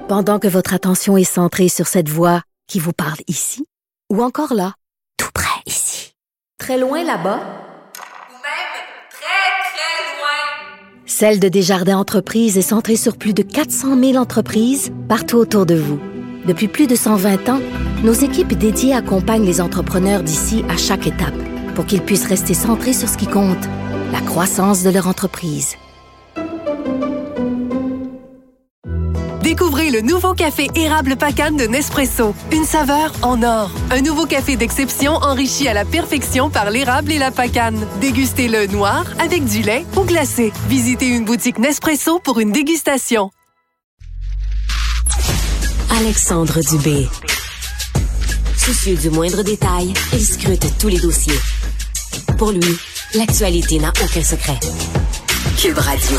Pendant que votre attention est centrée sur cette voix qui vous parle ici, ou encore là, tout près ici, très loin là-bas, ou même très, très loin. Celle de Desjardins Entreprises est centrée sur plus de 400 000 entreprises partout autour de vous. Depuis plus de 120 ans, nos équipes dédiées accompagnent les entrepreneurs d'ici à chaque étape pour qu'ils puissent rester centrés sur ce qui compte, la croissance de leur entreprise. Découvrez le nouveau café érable Pacane de Nespresso. Une saveur en or. Un nouveau café d'exception enrichi à la perfection par l'érable et la pacane. Dégustez-le noir, avec du lait ou glacé. Visitez une boutique Nespresso pour une dégustation. Alexandre Dubé. Soucieux du moindre détail, il scrute tous les dossiers. Pour lui, l'actualité n'a aucun secret. Cube Radio.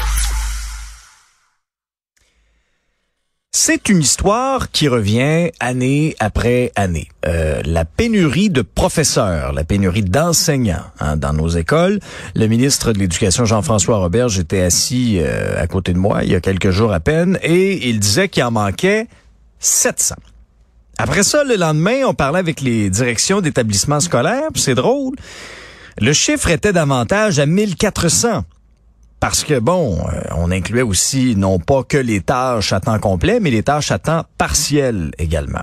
C'est une histoire qui revient année après année. La pénurie de professeurs, la pénurie d'enseignants dans nos écoles. Le ministre de l'Éducation, Jean-François Roberge, était assis à côté de moi il y a quelques jours à peine et il disait qu'il en manquait 700. Après ça, le lendemain, on parlait avec les directions d'établissements scolaires, puis c'est drôle. Le chiffre était davantage à 1400. Parce que, on incluait aussi non pas que les tâches à temps complet, mais les tâches à temps partiel également.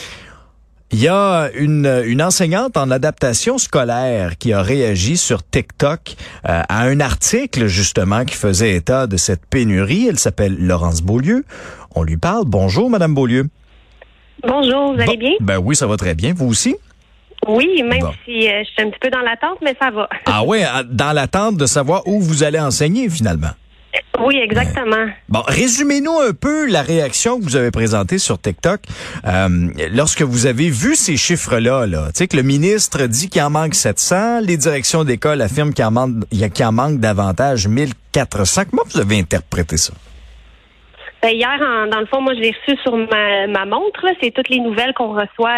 Il y a une enseignante en adaptation scolaire qui a réagi sur TikTok à un article, justement, qui faisait état de cette pénurie. Elle s'appelle Laurence Beaulieu. On lui parle. Bonjour, Madame Beaulieu. Bonjour, vous allez bien? Ben oui, ça va très bien. Vous aussi? Oui, même si je suis un petit peu dans l'attente, mais ça va. Ah ouais, dans l'attente de savoir où vous allez enseigner finalement. Oui, exactement. Bon, résumez-nous un peu la réaction que vous avez présentée sur TikTok lorsque vous avez vu ces chiffres-là. Tu sais que le ministre dit qu'il en manque 700, les directions d'école affirment qu'il en manque davantage 1400. Comment vous avez interprété ça? Ben, hier, dans le fond, moi, je l'ai reçu sur ma montre. Là. C'est toutes les nouvelles qu'on reçoit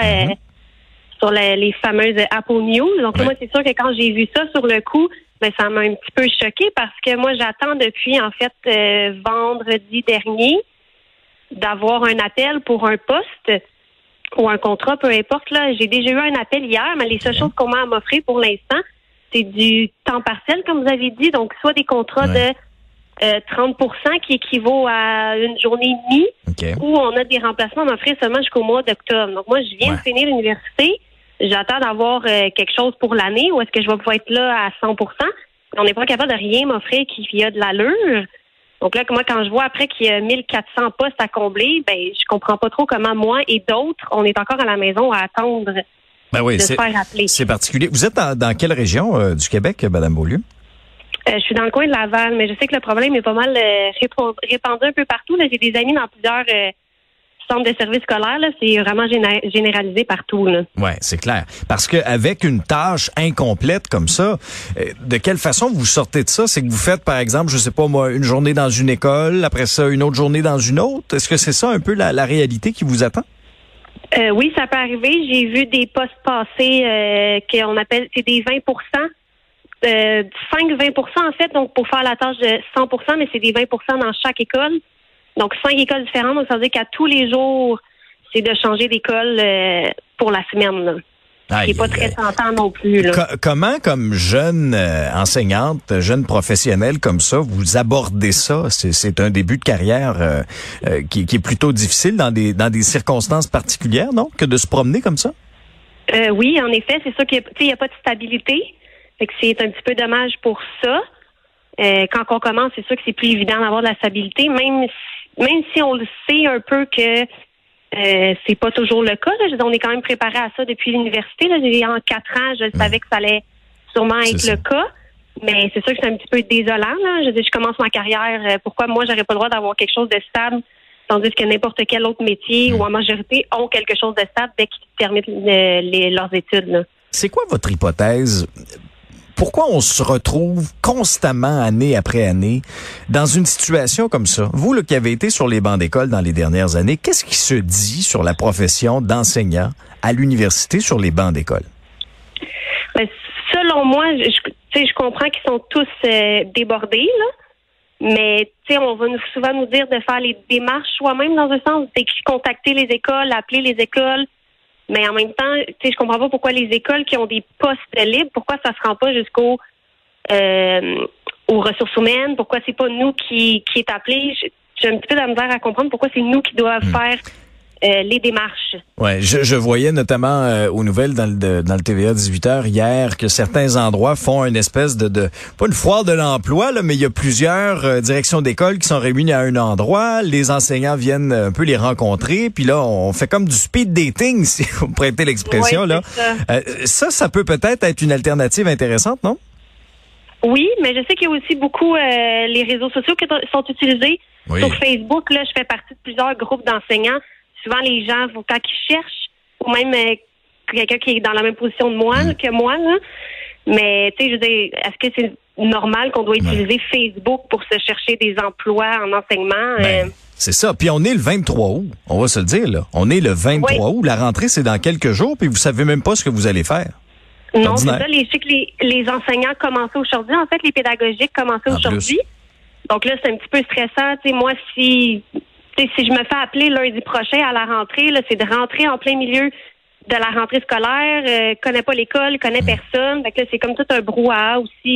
sur les fameuses Apple News. Donc, moi, c'est sûr que quand j'ai vu ça sur le coup, ben, ça m'a un petit peu choquée parce que moi, j'attends depuis, en fait, vendredi dernier d'avoir un appel pour un poste ou un contrat, peu importe. Là, j'ai déjà eu un appel hier, mais les seules choses qu'on m'a offert pour l'instant, c'est du temps partiel, comme vous avez dit. Donc, soit des contrats de 30% qui équivaut à une journée et demie, où on a des remplacements m'offrir seulement jusqu'au mois d'octobre. Donc, moi, je viens de finir l'université. J'attends d'avoir quelque chose pour l'année où est-ce que je vais pouvoir être là à 100%. On n'est pas capable de rien m'offrir qui a de l'allure. Donc là, moi, quand je vois après qu'il y a 1400 postes à combler, ben je comprends pas trop comment moi et d'autres, on est encore à la maison à attendre de se faire appeler. C'est particulier. Vous êtes dans quelle région du Québec, Mme Beaulieu? Je suis dans le coin de Laval, mais je sais que le problème est pas mal répandu un peu partout. Là, j'ai des amis dans plusieurs centres de services scolaires. Là, c'est vraiment généralisé partout. Oui, c'est clair. Parce que avec une tâche incomplète comme ça, de quelle façon vous sortez de ça? C'est que vous faites, par exemple, je sais pas moi, une journée dans une école, après ça, une autre journée dans une autre. Est-ce que c'est ça un peu la réalité qui vous attend? Oui, ça peut arriver. J'ai vu des postes passer qu'on appelle, c'est des 20%. 5-20% en fait, donc pour faire la tâche de 100%, mais c'est des 20% dans chaque école. Donc 5 écoles différentes, donc ça veut dire qu'à tous les jours, c'est de changer d'école pour la semaine. Là. Ce qui n'est pas très tentant non plus. Là. Comment, comme jeune enseignante, jeune professionnelle comme ça, vous abordez ça? C'est un début de carrière qui est plutôt difficile dans des circonstances particulières, non? Que de se promener comme ça? Oui, en effet, c'est sûr qu'il n'y a pas de stabilité. Fait que c'est un petit peu dommage pour ça. Quand on commence, c'est sûr que c'est plus évident d'avoir de la stabilité, même si on le sait un peu que c'est pas toujours le cas. Là. On est quand même préparé à ça depuis l'université. Là. En 4 ans, je savais que ça allait sûrement être le cas. Mais c'est sûr que c'est un petit peu désolant. Là. Je commence ma carrière. Pourquoi moi, j'aurais pas le droit d'avoir quelque chose de stable, tandis que n'importe quel autre métier ou en majorité ont quelque chose de stable dès qu'ils terminent leurs études. Là. C'est quoi votre hypothèse? Pourquoi on se retrouve constamment, année après année, dans une situation comme ça? Vous, qui avez été sur les bancs d'école dans les dernières années, qu'est-ce qui se dit sur la profession d'enseignant à l'université sur les bancs d'école? Ben, selon moi, je comprends qu'ils sont tous débordés, là, Mais, tu sais, on va souvent nous dire de faire les démarches soi-même dans un sens, c'est contacter les écoles, appeler les écoles. Mais en même temps, tu sais, je comprends pas pourquoi les écoles qui ont des postes libres, pourquoi ça se rend pas jusqu'aux ressources humaines, pourquoi c'est pas nous qui est appelé. J'ai un petit peu de la misère à comprendre pourquoi c'est nous qui doivent faire les démarches. Ouais, je voyais notamment aux nouvelles dans le TVA 18h hier que certains endroits font une espèce de pas une foire de l'emploi là, mais il y a plusieurs directions d'école qui sont réunies à un endroit, les enseignants viennent un peu les rencontrer, puis là on fait comme du speed dating si vous me prêtez l'expression ouais, là. Ça peut peut-être être une alternative intéressante, non? Oui, mais je sais qu'il y a aussi beaucoup les réseaux sociaux qui sont utilisés. Oui. Sur Facebook, là, je fais partie de plusieurs groupes d'enseignants. Souvent, les gens, quand ils cherchent, ou même quelqu'un qui est dans la même position de moi que moi, là. Mais, tu sais, je veux dire, est-ce que c'est normal qu'on doit utiliser Facebook pour se chercher des emplois en enseignement? C'est ça. Puis on est le 23 août. On va se le dire, là. On est le 23 août. La rentrée, c'est dans quelques jours, puis vous savez même pas ce que vous allez faire. Non, c'est ça. Je sais que les enseignants commencent aujourd'hui. En fait, les pédagogiques commencent aujourd'hui. Donc là, c'est un petit peu stressant. Tu sais, moi, si je me fais appeler lundi prochain à la rentrée, là, c'est de rentrer en plein milieu de la rentrée scolaire, connais pas l'école, connais personne. Fait que là, c'est comme tout un brouhaha aussi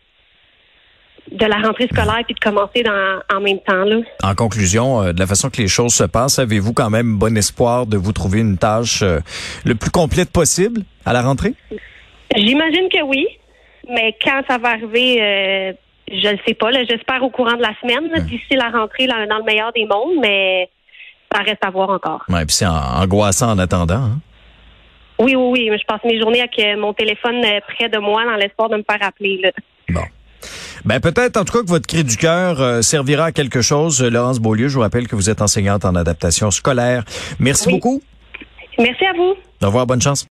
de la rentrée scolaire puis de commencer en même temps. Là. En conclusion, de la façon que les choses se passent, avez-vous quand même bon espoir de vous trouver une tâche le plus complète possible à la rentrée? J'imagine que oui, mais quand ça va arriver... je ne sais pas. Là, j'espère au courant de la semaine, d'ici la rentrée, là, dans le meilleur des mondes, mais ça reste à voir encore. Oui, puis c'est angoissant en attendant. Hein? Oui. Je passe mes journées avec mon téléphone près de moi dans l'espoir de me faire appeler. Là. Bon. Ben peut-être en tout cas que votre cri du cœur servira à quelque chose. Laurence Beaulieu, je vous rappelle que vous êtes enseignante en adaptation scolaire. Merci beaucoup. Merci à vous. Au revoir, bonne chance.